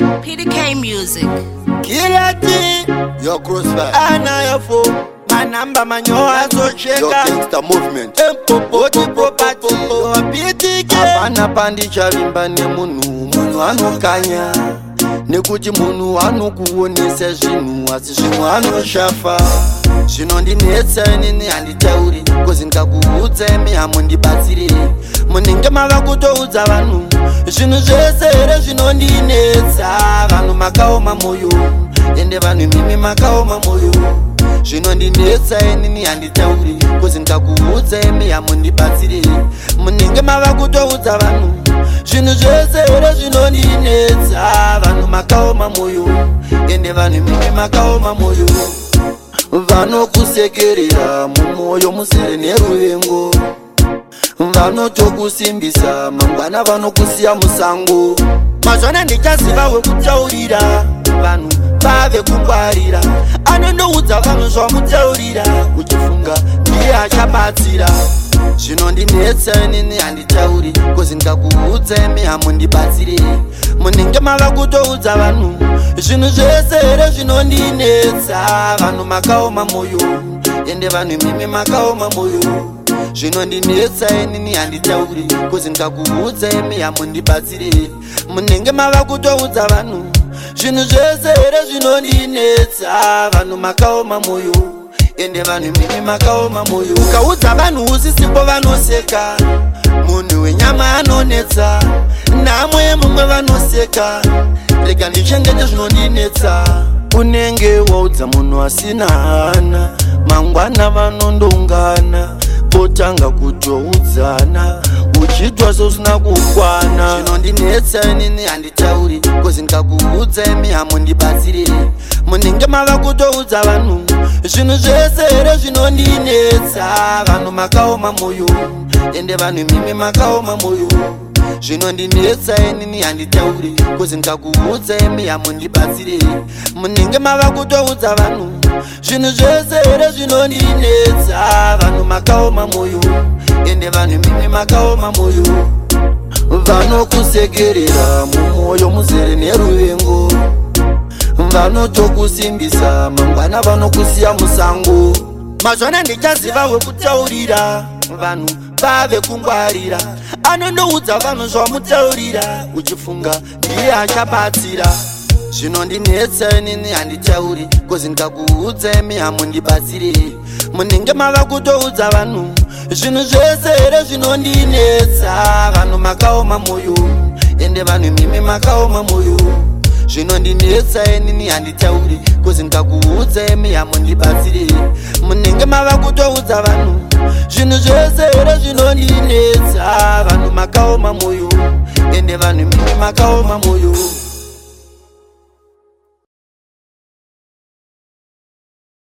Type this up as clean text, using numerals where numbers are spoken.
PDK Music. Kilati, your crossfire, ana yafo, manamba manyoa your zocheka. gangster movement. Empopoti popati, PDK. Apana pandisha vimbane munu anokanya. Nekuti munu anokuonesa zvinhu asi zvimwe anoshafa. Zvinondinetsa inini handitauri kozi ndikakuudza imi hamundibatsire. Munenge mava kutoudza vanhu zvinhu zvese here zvinondinetsa. Vanhu makaoma moyo ende vanhu mimi makaoma moyo. Zvinondinetsa inini handitauri kozi ndikakuudza imi hamundibatsire. Munenge mava kutoudza vanhu zvinhu zvese here zvinondinetsa. Vanhu makaoma moyo ende vanhu mimi makaoma moyo. Vanokusekerera mumoyo musere neruvengo. Vanotokusimbisa mangwana vanokusiya musango. Mazwana ndichaziva wekutaurira vanhu vave kungwarira. Anondoudza vanhu zvamutaurira uchifunga ndiye achabatsira. Zvinondinetsa inini handitauri kozi ndikakuudza imi hamundibatsire. Munenge mava kutoudza vanhu zvinhu zvese here zvinondinetsa. Vanhu makaoma moyo ende vanhu mimi makaoma moyo. Zvinondinetsa inini handitauri kozi ndikakuudza imi hamundibatsire. Munenge mava kutoudza vanhu zvinhu zvese here zvinondinetsa. Vanhu makaoma moyo ende vanhu mimi makaoma moyo. Ukaudza vanhu usisipo vanoseka. Munhu wenyama anonetsa. Namwe mumwe vanoseka. Rega ndichengete zvinondinetsa. Unenge waudza munhu asina hana. Mangwana vanondoungana potanga kutoudzana uchitwa sosina kukwana. Zvinondinetsa inini handitauri kozi ndikakuudza imi hamundibatsire. Munenge mava kutoudza vanhu zvinhu zvese here zvinondinetsa. Vanhu makaoma moyo ende vanhu mimi makaoma moyo. Zvinondinetsa inini handitauri kozi ndikakuudza imi hamundibatsire. Munenge mava kutoudza vanhu zvinhu zvese here zvinondinetsa. Vanhu makaoma moyo ende vanhu mimi makaoma moyo. Vanokusekerera mumoyo muzere neruvengo. Vanotokusimbisa mangwana vanokusiya musango. Mazwana ndichaziva wekutaurira vanhu vave kungwarira. Anondoudza vanhu zvamutaurira uchifunga ndiye achabatsira. Zvinondinetsa inini handitauri kozi ndikakuudza imi hamundibatsire. Munenge mava kutoudza vanhu zvinhu zvese here zvinondinetsa. Vanhu makaoma moyo ende vanhu mimi makaoma moyo. Zvinondinetsa inini handitauri kozi ndikakuudza imi hamundibatsire. Munenge mava kutoudza vanhu zvinhu zvese here zvinondinetsa. Vanhu makaoma moyo ende vanhu mimi makaoma moyo.